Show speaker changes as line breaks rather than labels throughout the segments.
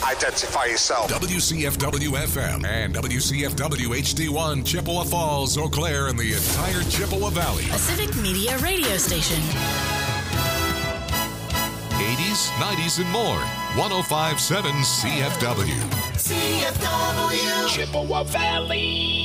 Identify yourself.
WCFW-FM and WCFW-HD1, Chippewa Falls, Eau Claire, and the entire Chippewa Valley.
A civic media radio station.
80s, 90s, and more. 105.7 CFW.
CFW. Chippewa Valley.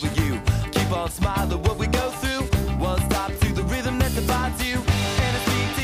Smile at what we go through. One stop to the rhythm that divides you. And it's beat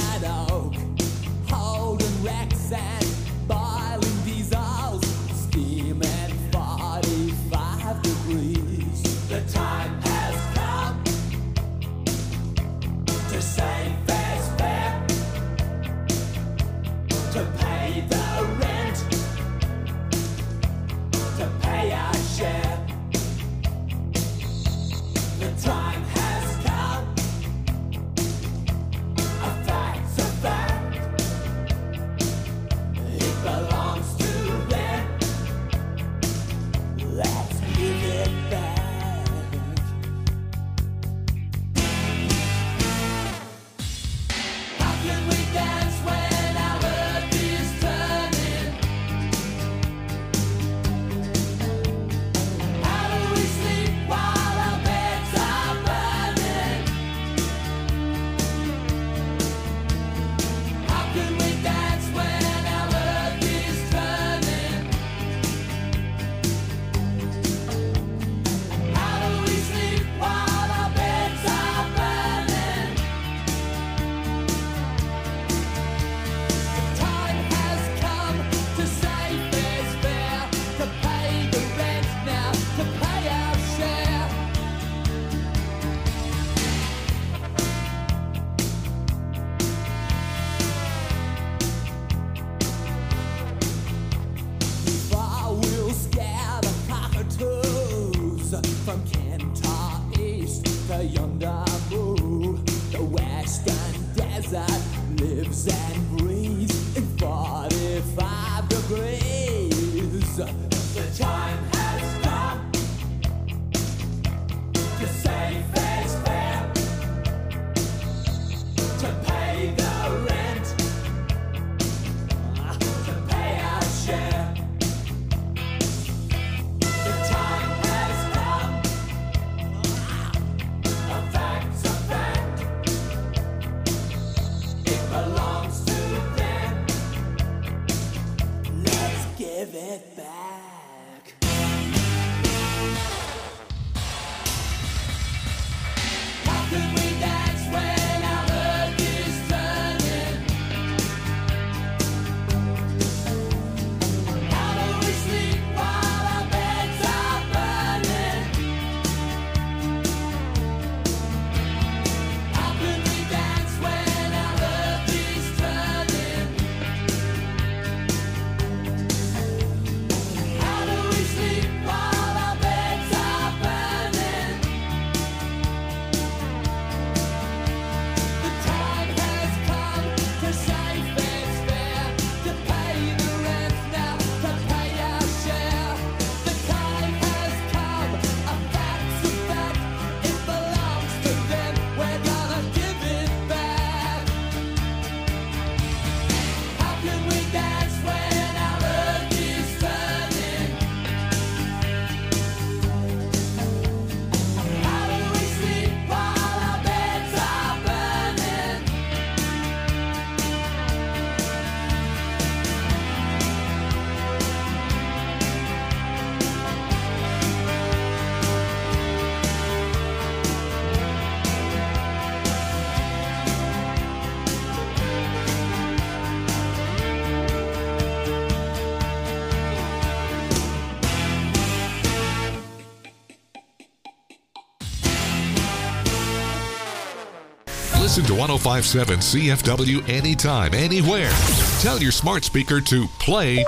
Listen to 105.7 CFW anytime, anywhere. Tell your smart speaker to play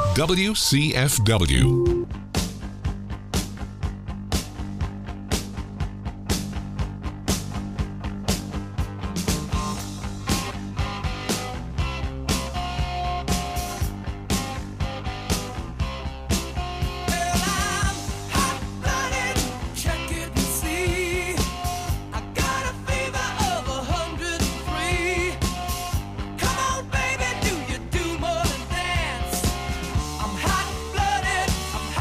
WCFW.
I'm hot-blooded, I'm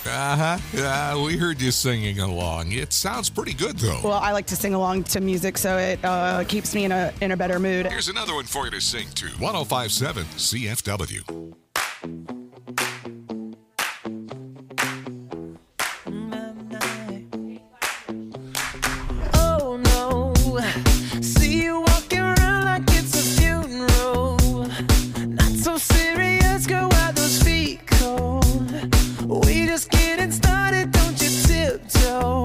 Yeah, we heard you singing along. It sounds pretty good, though.
Well, I like to sing along to music, so it keeps me in a better mood.
Here's another one for you to sing to. 105.7 CFW.
Oh no, see you walking around like it's a funeral. Not so serious, girl, why those feet cold? We just getting started, don't you tiptoe.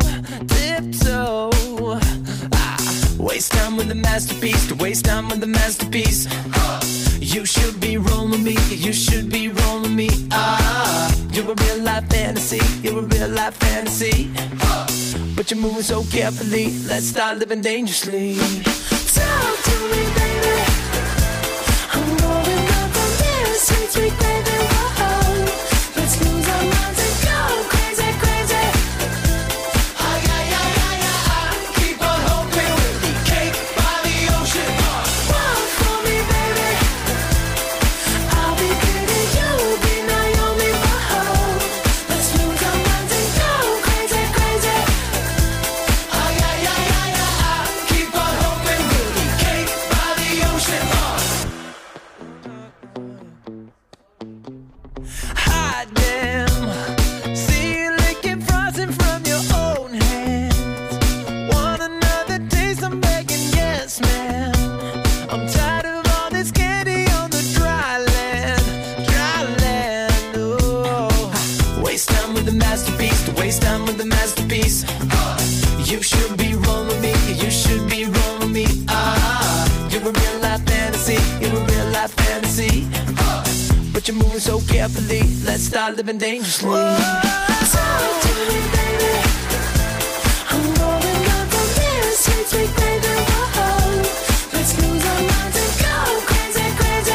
Waste time with the masterpiece, to waste time with the masterpiece. You should be rolling me, you should be rolling me. You're a real life fantasy, you're a real life fantasy. But you're moving so carefully, let's start living dangerously. Talk to me, baby. I'm going up from there, sweet, sweet baby. Whoa. Let's lose our minds and go crazy, crazy. Keep on hoping we'll be cake by the ocean. Walk for me, baby. I'll be pretty, you'll be Naomi. Whoa. Let's lose our minds and go crazy, crazy. Keep on hoping we'll be cake by the ocean. Hot damn, see you licking frosting from your own hands. Want another taste? I'm begging, yes, ma'am. I'm tired of all this candy on the dry land, dry land. Oh, waste time with the masterpiece, to waste time with the masterpiece. You should be rolling me, you should be rolling me. You're a real life fantasy, you're a real life fantasy. But you're moving so carefully, let's start living dangerously. Talk to me, baby. I'm rolling up from there, sweet, sweet baby. Whoa. Let's lose our minds and go crazy, crazy.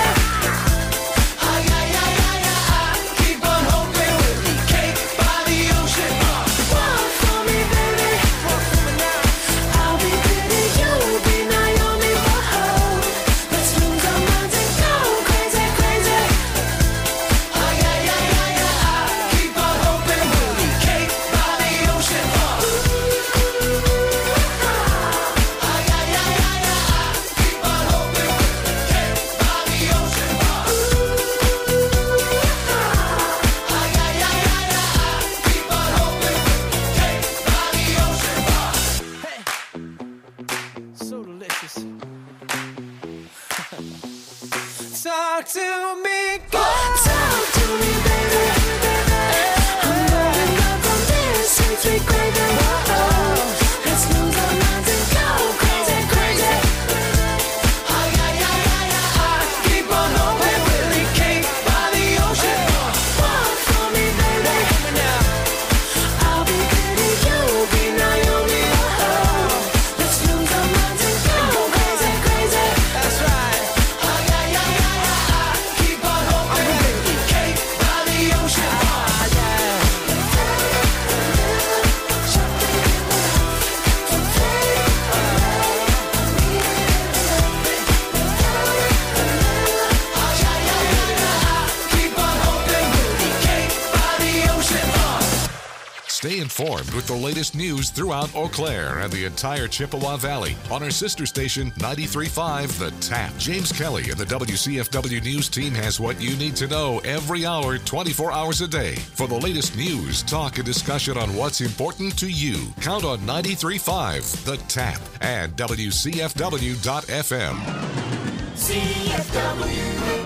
Keep on hoping we'll be cake by the ocean. Walk for me, baby. I'll be pretty, you'll be Naomi. Whoa. Let's lose our minds and go crazy, crazy. Keep on hoping we'll be cake by the ocean. Keep on hoping we'll be cake by the ocean. Keep on hoping we'll be cake by the ocean. Hey, so delicious. Talk to me, girl. Talk to me, baby. I'm rolling up from this sweet, sweet baby. Whoa. Let's lose our minds and go crazy, crazy. Keep on hoping we'll be cake by the ocean. Walk for me, baby. I'll be pretty, you'll be Naomi. Whoa. Let's lose our minds and go crazy, crazy. That's right. Keep on hoping we'll be cake by the ocean. Keep on hoping we'll be cake by the ocean.
Stay informed with the latest news throughout Eau Claire and the entire Chippewa Valley on our sister station 93.5 The Tap. James Kelly and the WCFW News team has what you need to know every hour, 24 hours a day. For the latest news, talk, and discussion on what's important to you, count on 93.5 The Tap and WCFW.FM.
CFW.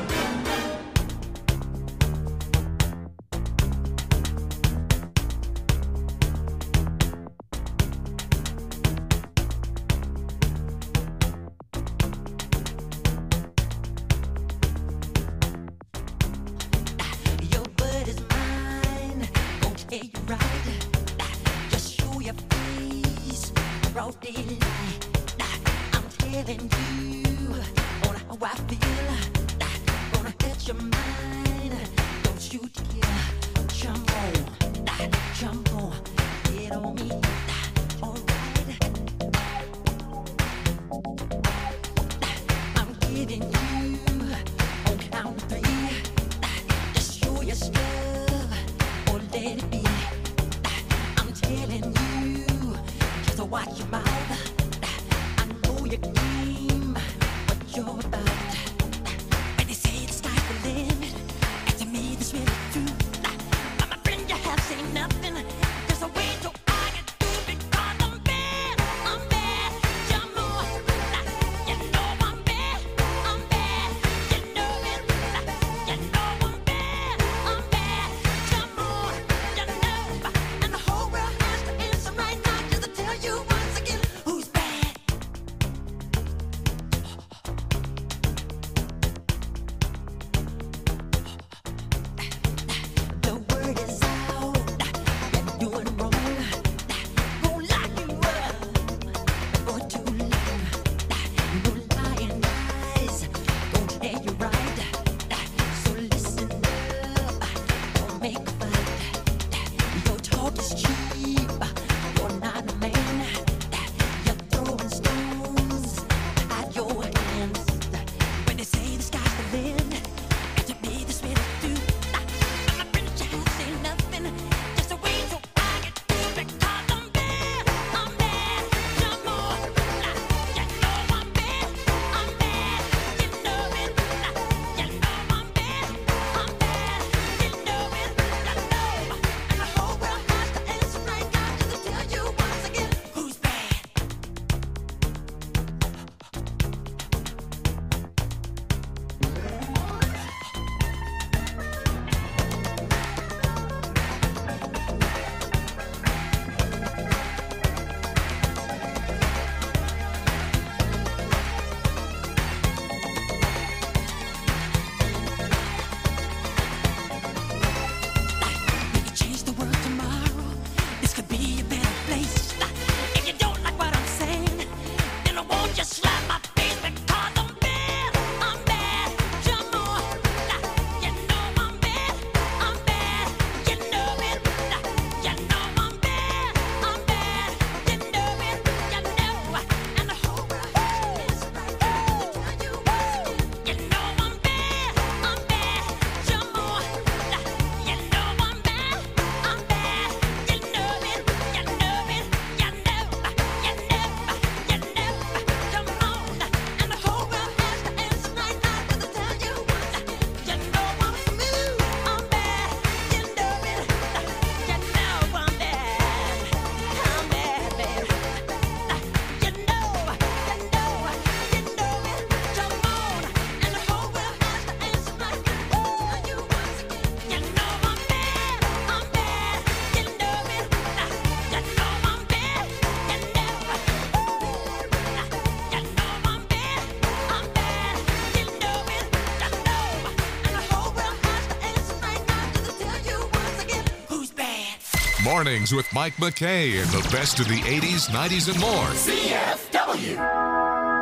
Your word is mine, gon' tell you right. Just show your face, broad daylight. I'm telling you on how I feel. Gonna hurt your mind, don't you dare. Jump on, get on me. Alright, I'm giving you on count 3. Just show your stuff or let it be.
Mornings with Mike McKay and the best of the 80s, 90s, and more.
CFW.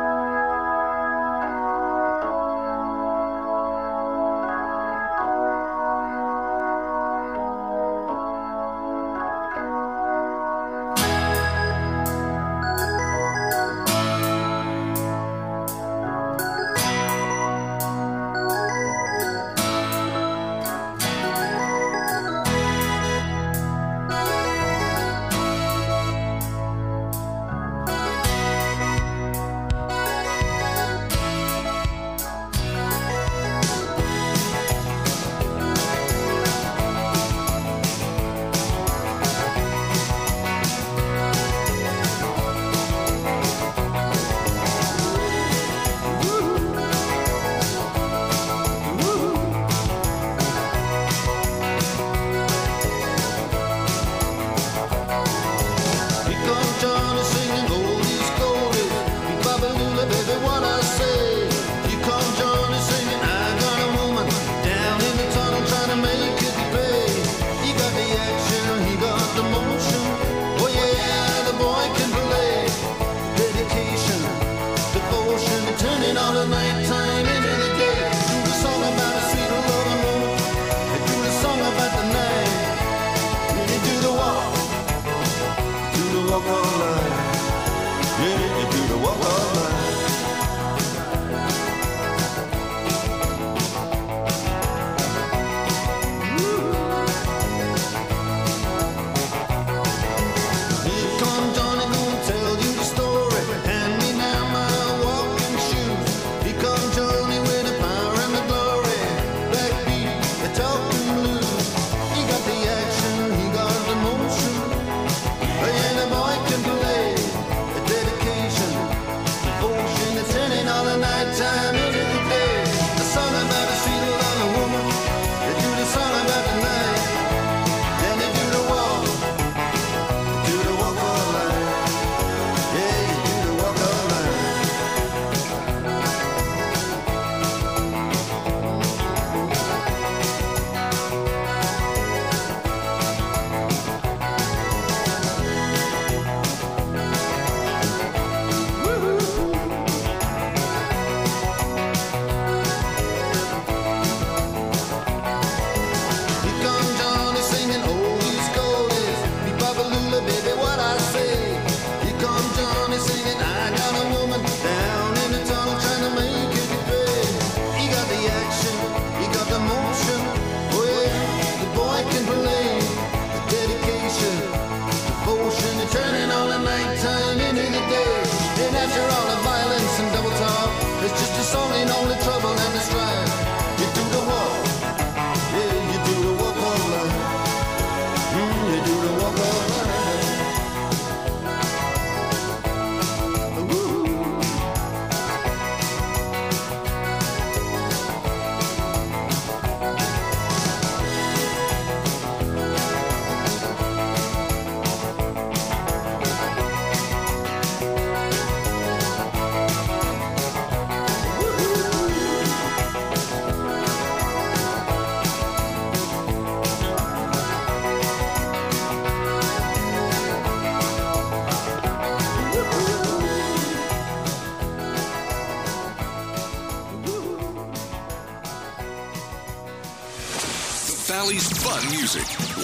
Valley's fun music.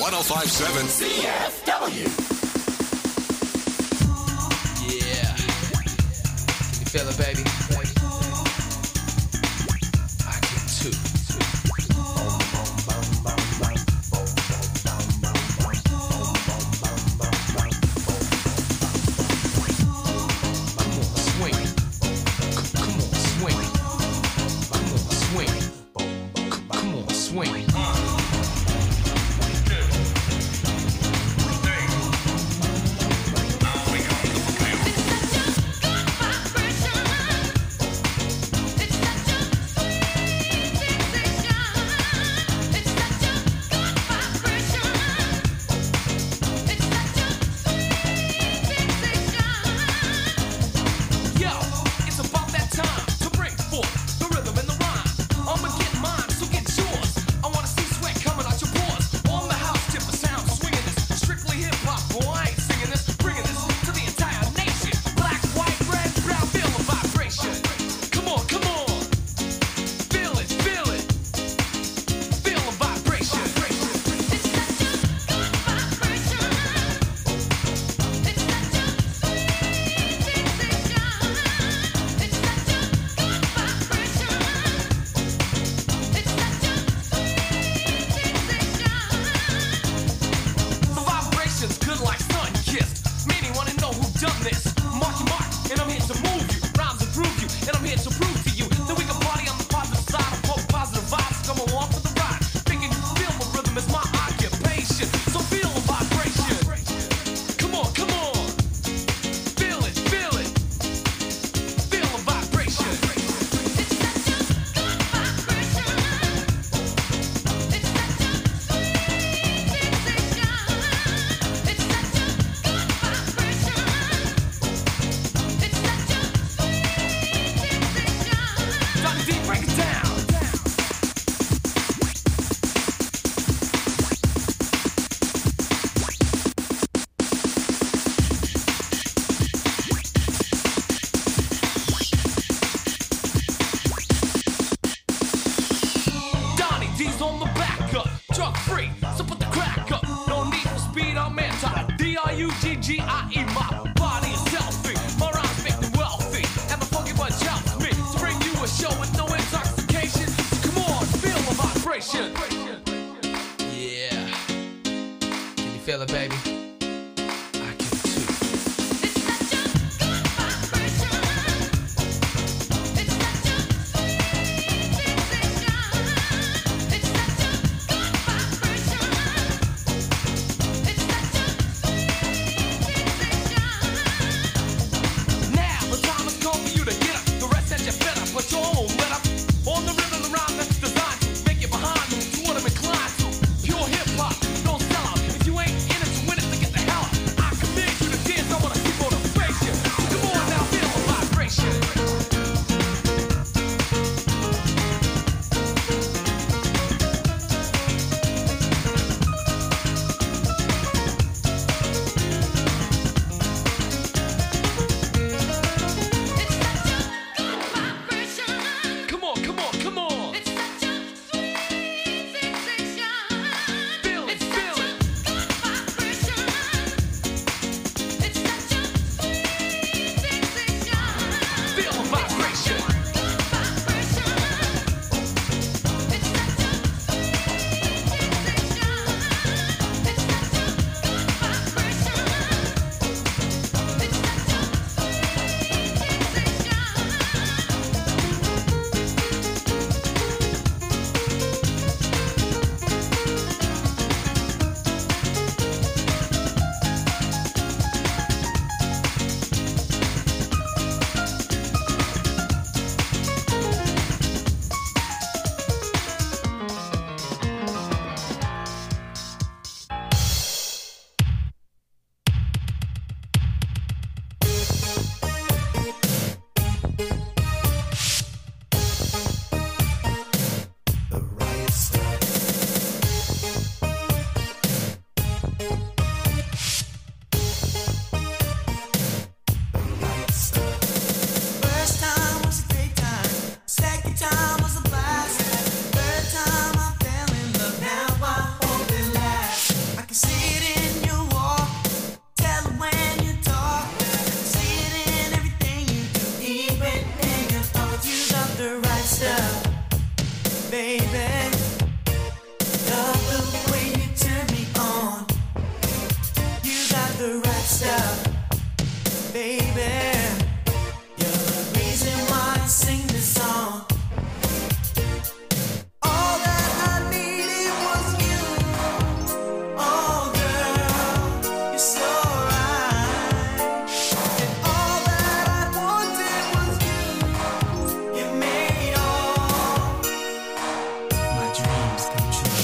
105.7
CFW.
Yeah. Can you feel it, baby? I can too. Time to bring forth the rhythm and the rhyme. I'ma get mine, so get yours. I wanna B-R-U-G-G-I-E. My body is healthy, my rhymes make them wealthy, and my funky bunch helps me to bring you a show with no intoxication. Come on, feel the vibration. Yeah. Can you feel it, baby? I can too.
It's such a good vibration. It's such a sweet sensation. It's such a good vibration. It's such a sweet sensation.
Now the time has come for you to get up. The rest said you better put your own let up on the rhythm and rhyme that's designed to make you behind them to what I'm inclined to. Pure hip hop, don't sell out. If you ain't in it to win it, then get the hell out. I command you to dance. I wanna see motivation. Come on now, feel the vibration.
It's such a good vibration.
Come on, come on, come on.
It's such a sweet sensation.
Feel it,
It's
feel
such a
it.
good vibration. It's such a sweet sensation.
Feel the vibration.
Good vibration. It's such a sweet sensation. It's such a good vibration. It's such a
First time was a great time. Second time was a blast. Third time I fell in love. Now I hope it lasts. I can see it in your walk. Tell it when you talk. See it in everything you do. Even in your thoughts. You got the right stuff, baby. Love the way you turn me on. You got the right stuff, baby. You're the reason why I sing this song. All that I needed was you. Oh, girl, you're so right. And all that I wanted was you. You made all my dreams come true.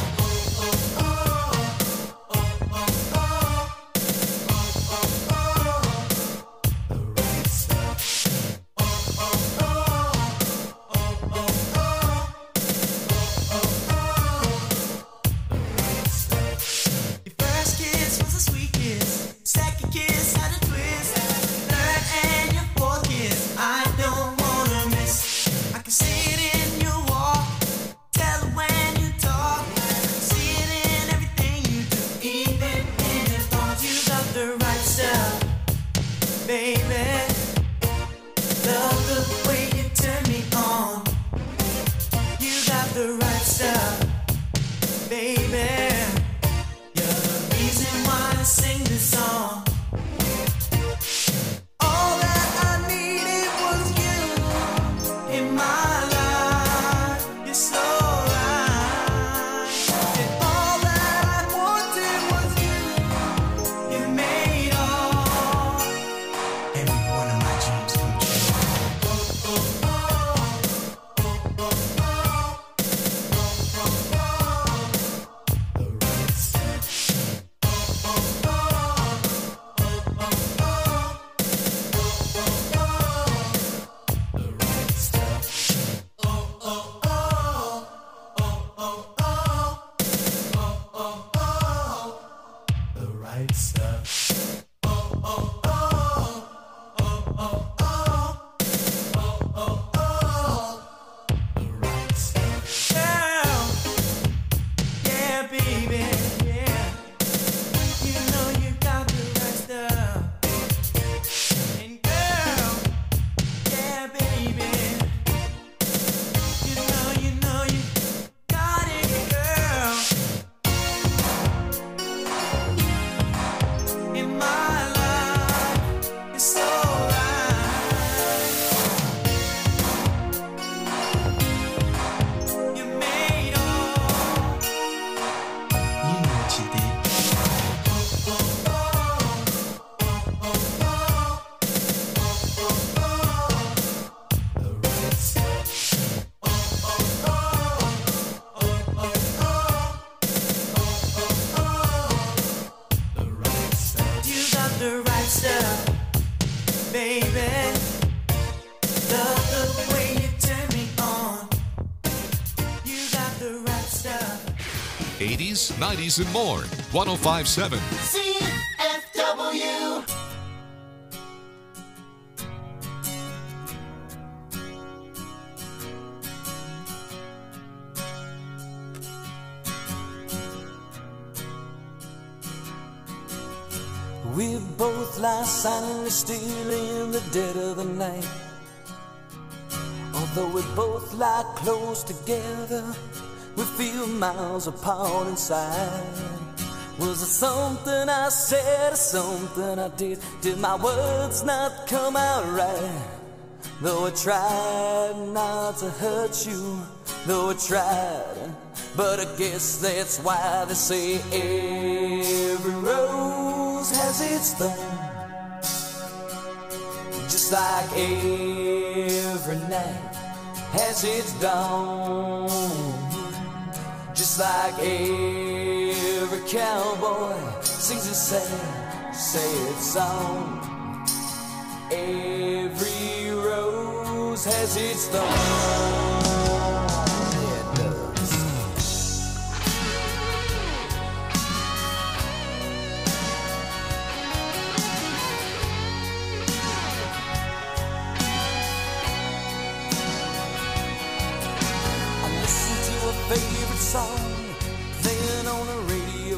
The right stuff. Your first kiss was a sweet kiss. Second kiss had a twist. Third and your fourth kiss, I don't wanna miss. I can see it in your walk. Tell it when you talk. See it in everything you do. Even in your thoughts, you got the right stuff, baby. Love the way you turn me on. You got the right stuff, baby. You're the reason why I sing this song. All that I needed was you in my life. You're so right. And all that I wanted was you. You made all every one of my dreams come true. The
80s, 90s, and more. 105.7.
CFW.
We both lie silently still in the dead of the night. Although we both lie close together, we feel miles apart inside. Was it something I said or something I did? Did my words not come out right? Though I tried not to hurt you, though I tried, but I guess that's why they say every rose has its thorn. Just like every night has its dawn. Just like every cowboy sings a sad, sad song. Every rose has its thorn. Yeah, it does. I listen to a favorite song, then on the radio.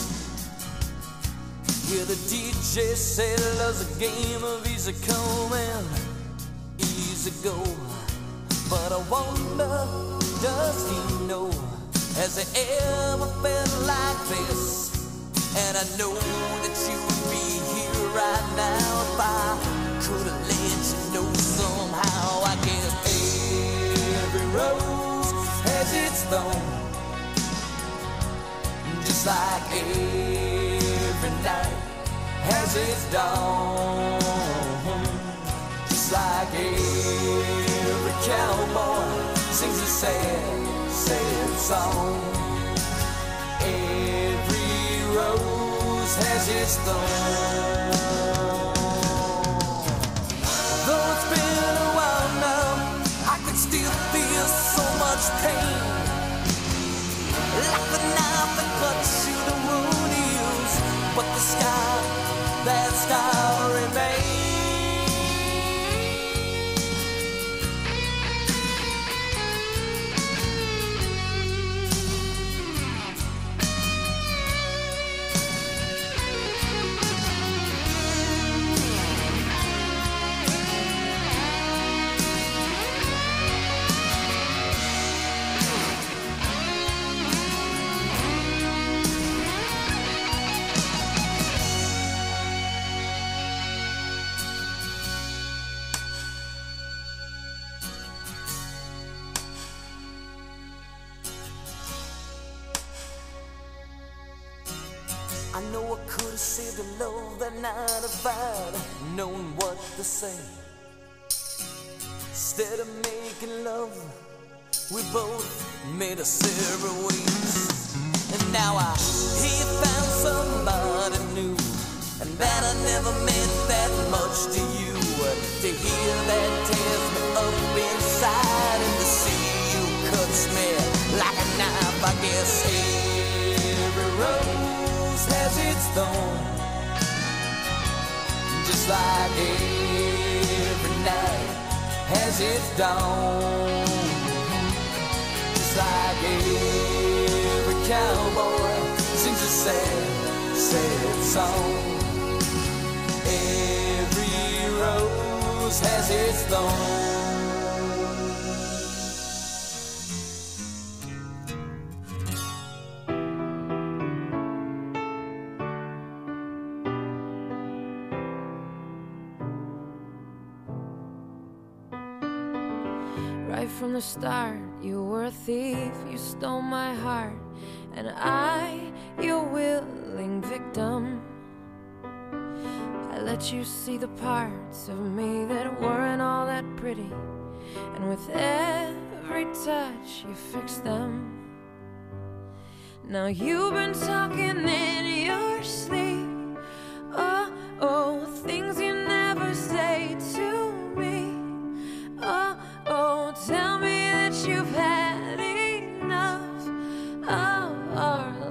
Yeah, the DJ said love's a game of easy come and easy go. But I wonder, does he know? Has he ever felt like this? And I know that you'd be here right now if I could have let you know somehow. I guess every rose has its thorn. Just like every night has its dawn. Just like every cowboy sings a sad, sad song. Every rose has its thorn. Though it's been a while now, I can still feel so much pain. Like the knife that cuts you, the wound heals, but the scar, that scar remains. I know I could have saved a love that night if I'd known what to say. Instead of making love, we both made us separate ways. And now I hear you found somebody new, and that I never meant that much to you. To hear that tears me up inside, and to see you cuts me like a knife. I guess every rose has its thorn. Just like every night has its dawn. Just like every cowboy sings a sad, sad song. Every rose has its thorn.
Right from the start, you were a thief, you stole my heart, and I, your willing victim. I let you see the parts of me that weren't all that pretty, and with every touch you fixed them. Now you've been talking in your sleep, oh, oh, things you never say to me. Oh, oh, tell me that you've had enough of our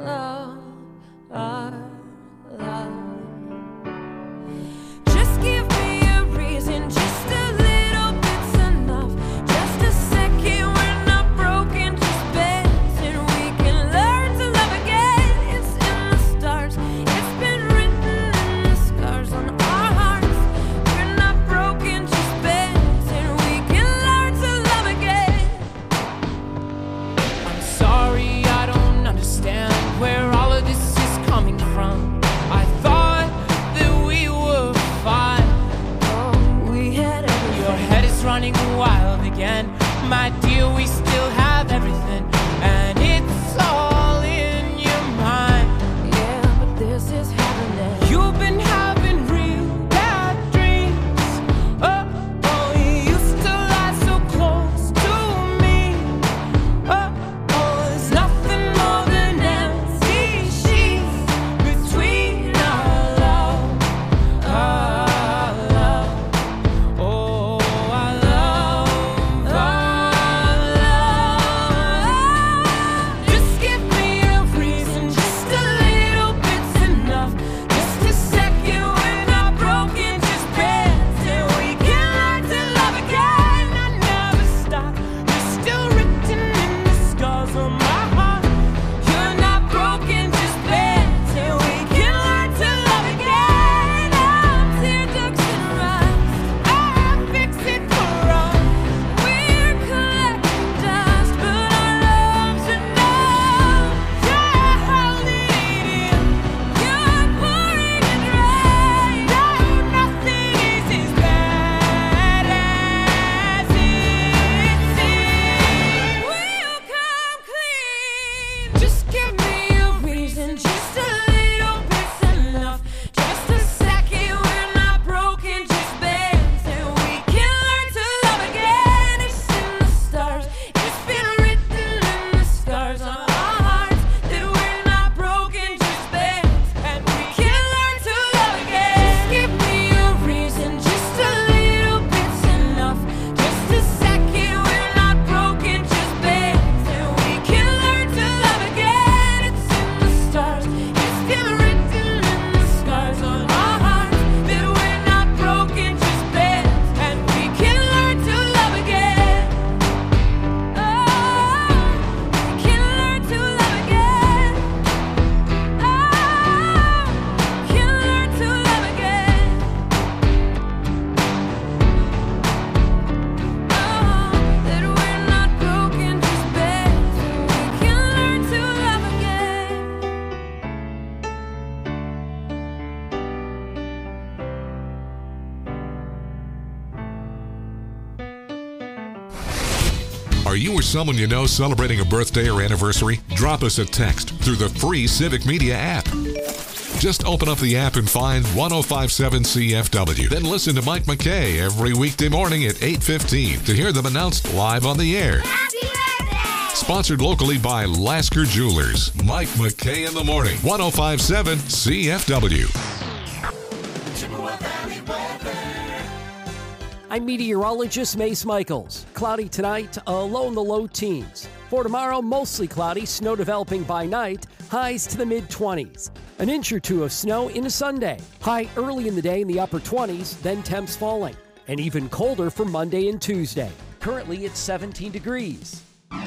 someone you know celebrating a birthday or anniversary? Drop us a text through the free Civic Media app. Just open up the app and find 1057 CFW. Then listen to Mike McKay every weekday morning at 8:15 to hear them announced live on the air.
Happy birthday!
Sponsored locally by Lasker Jewelers. Mike McKay in the morning. 1057 CFW.
Chippewa Valley weather.
I'm meteorologist Mace Michaels. Cloudy tonight, low in the low teens. For tomorrow, mostly cloudy, snow developing by night, highs to the mid-20s. An inch or two of snow into Sunday. High early in the day in the upper 20s, then temps falling. And even colder for Monday and Tuesday. Currently, it's 17 degrees.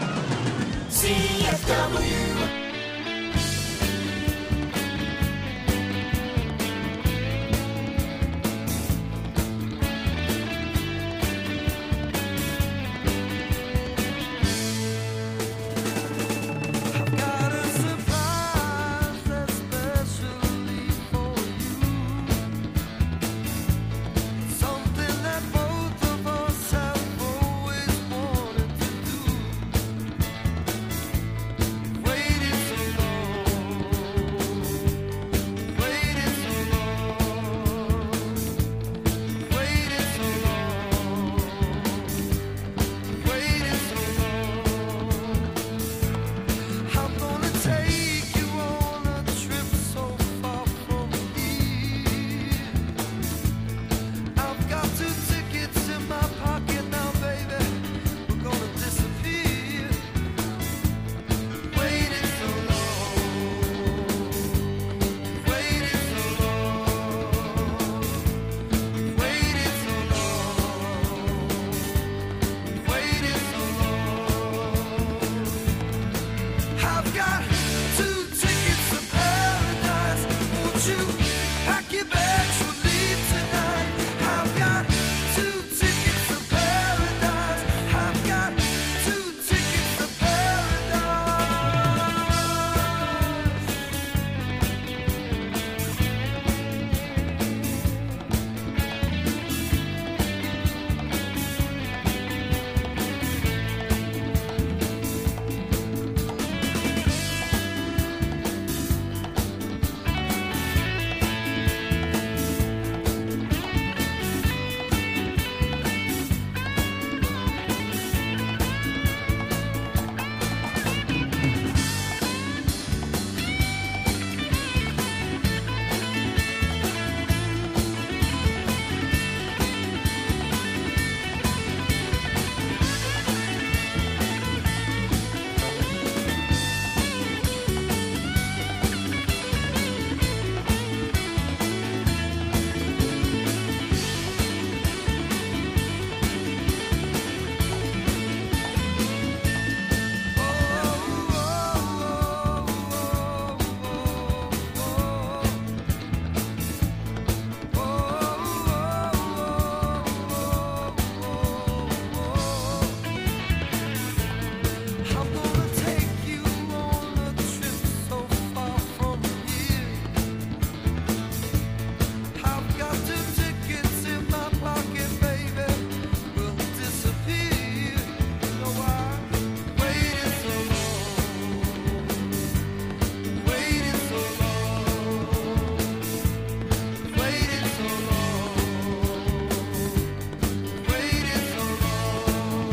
CFW.
Got a surprise especially for you. Something that both of us have always wanted to do. Waited so long, waited so long, waited so long, waited so long. I'm gonna take you on a trip so far from here. I've got 2 tickets in my pocket now, baby. We're gonna disappear. Waited so long, waited so long, waited so long, waited so long. I've got 2 tickets to paradise. Won't you pack your bags? We'll leave tonight. I've got 2 tickets to paradise. I've got 2 tickets to paradise. I'm gonna take you on a trip so far from here. I've got 2 tickets in my pocket, baby. We'll disappear. You know why? Waited so long, waited so long, waited so long, waited so long.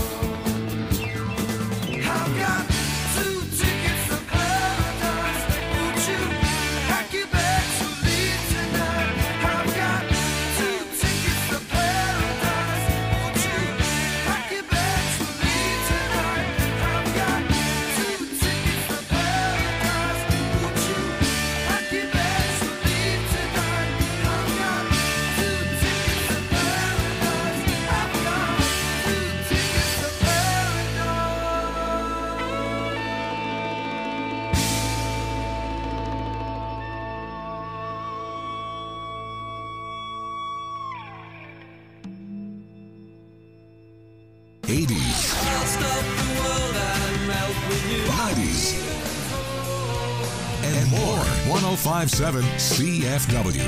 I've got 2 tickets to paradise. Won't you pack your bags? We'll leave tonight. I've got 2 tickets to paradise. Won't you pack your bags? We'll leave tonight. I've got 2 tickets to paradise. Won't you pack your bags? We'll leave tonight. I've got 2 tickets to paradise. I've got 2 tickets to
'80s,
I'll stop the world and melt with you.
'90s, and more. 1057 CFW.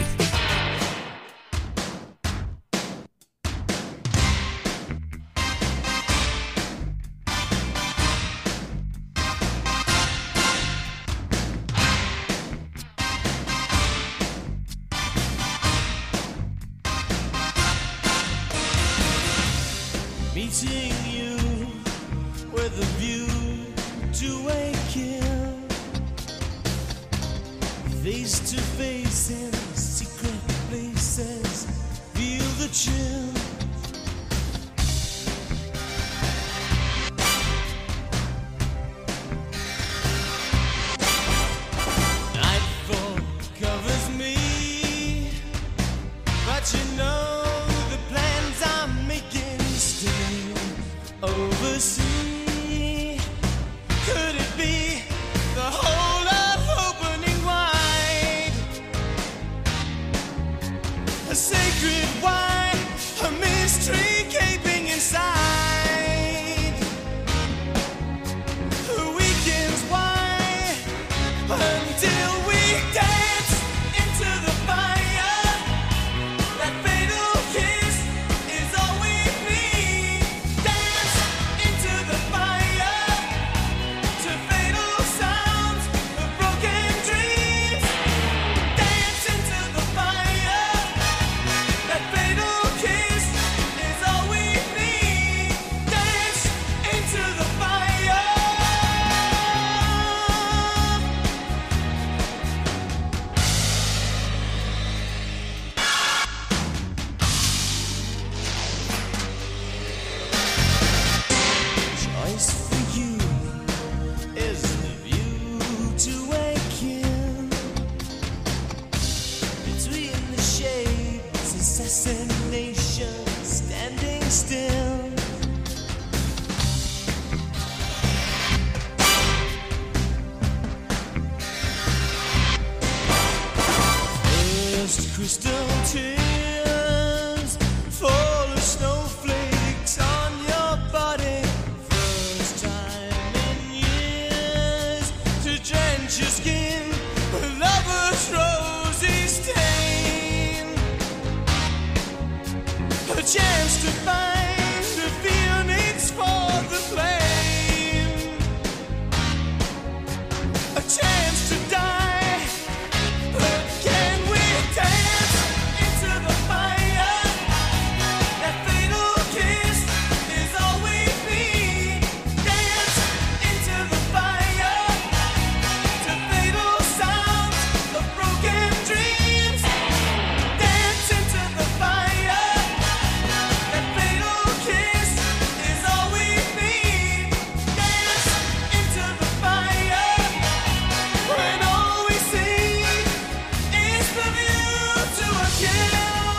kill. Face to face in secret places, feel the chill. Nightfall covers me, but you know the plans I'm making still oversee. Could it be the whole lot opening wide? A sacred wine, a mystery gaping inside. The weekends why until we dance into the fire. That fatal kiss is all we need. Dance into the fire to fatal sounds of broken dreams. Dance into the fire. That fatal kiss is all we need. Dance into the fire. Choice for you is the view to waken between the shades, assassination, standing still. First crystal tears fall as snowflakes on your body. First time in years to drench your skin with lover's rosy stain. A chance to find the phoenix for the flame. A chance to die, but can we dance into the fire? That fatal kiss is all we need. Dance into the fire to fatal sounds of broken dreams. Dance into the fire. That fatal kiss is all we need. Dance into the fire when all we see is the view to a kill.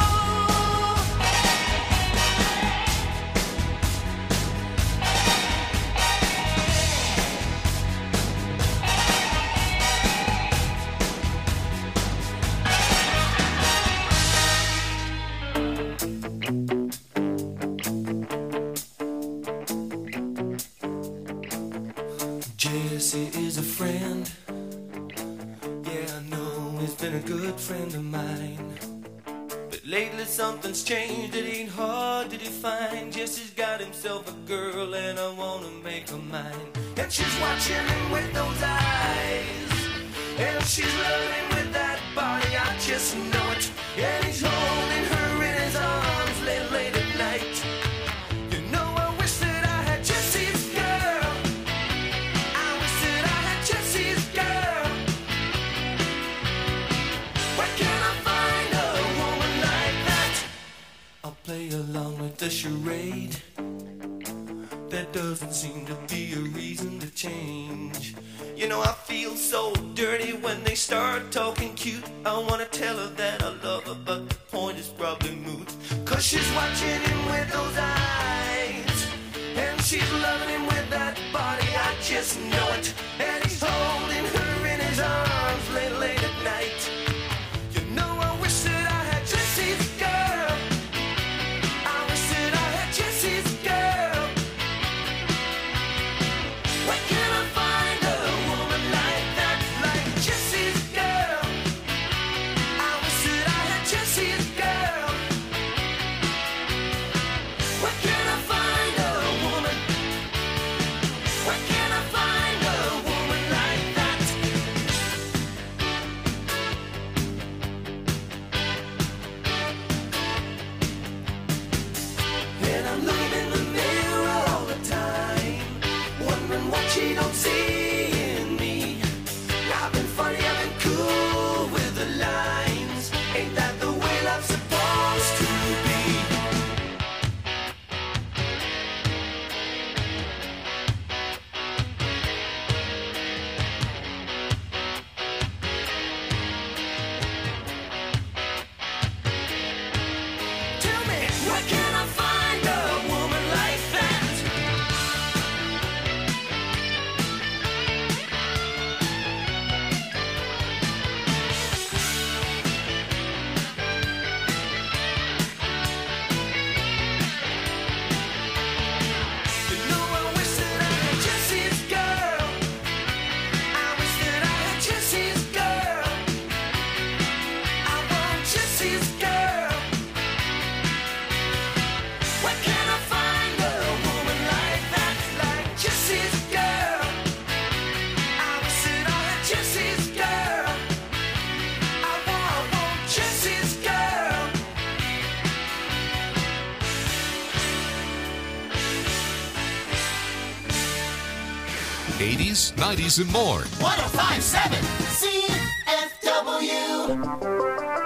Jesse is a friend. Yeah, I know he's been a good friend of mine. But lately something's changed, it ain't hard to define. Jesse's got himself a girl and I wanna make her mine. And she's watching him with those eyes, and she's loving with that body, I just know it. And he's holding her in his arms late at night. You know I wish that I had Jesse's girl. I wish that I had Jesse's girl. Where can I find a woman like that? I'll play along with the charade. There doesn't seem to be a reason to change. You know I feel so dirty when they start talking cute. I wanna tell her that I love her, but the point is probably moot. Cause she's watching him with those eyes, and she's loving him with that body, I just know it. And he's holding her in his arms late at night. You know I wish that I had Jesse's girl. I wish that I had Jesse's girl. Where can I find a woman like that, like Jesse's girl? I wish that I had Jesse's girl. Where can I find a woman? Where can I find a
80s, 90s, and more.
1057 CFW.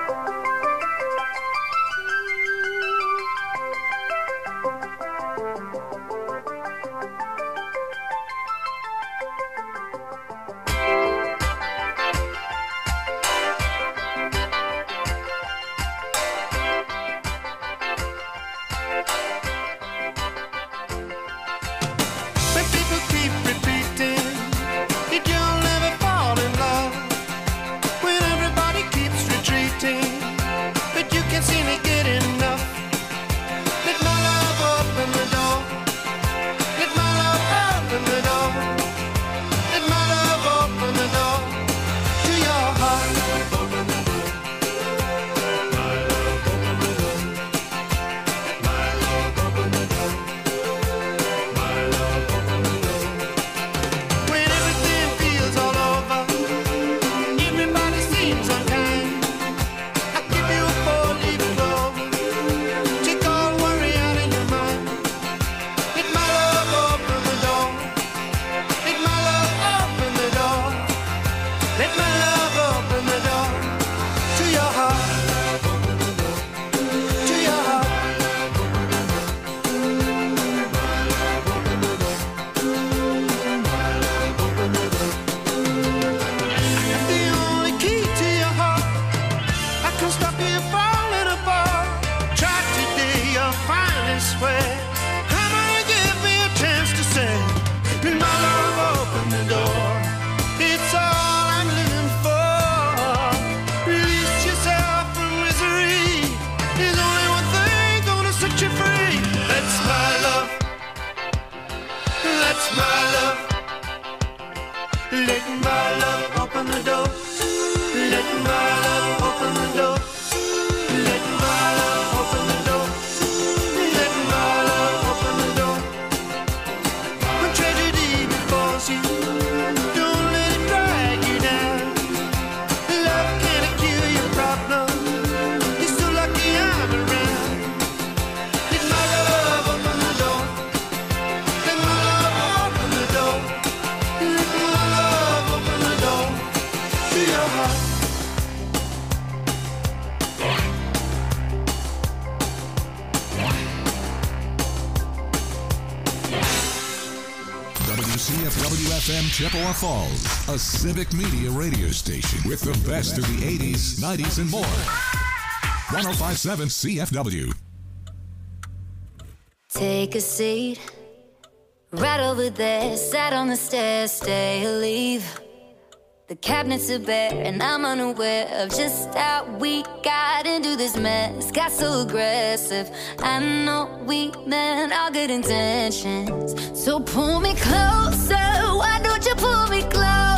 When people keep repeating that you'll never fall in love, when everybody keeps retreating, but you can't seem to get enough. Let my love open the door. Let my love open the door. Let my love open the door to your heart. Open the door. My love open the door. My love open the door. My love open the door. When everything feels all over, everybody seems unkind. I give you a 4-leaf clover. Take all worry out of your mind. Let my love open the door. Let my love open the door. Let my love open the door to your heart. To your heart. The only key to your heart, I can stop you falling apart. Try today, you'll finally swear. I'm gonna give me a chance to say, let my love open the door. It's all I'm living for. Release yourself from misery. There's only one thing gonna set you free. That's my love. That's my love. Let my love open the door. Let my love open the door. Let my love open the door. Let my love open the door. When tragedy befalls you, don't let it drag you down. Love can't cure your problem. You're so lucky I'm around. Let my love open the door. Let my love open the door. Let my love open the door to your heart.
WCFW-FM Chippewa Falls, a civic media radio station with the best of the 80s, 90s, and more. 1057 CFW.
Take a seat right over there. Sat on the stairs, stay or leave. The cabinets are bare and I'm unaware of just how we got into this mess. Got so aggressive. I know we meant all good intentions. So pull me closer. Why don't you pull me closer?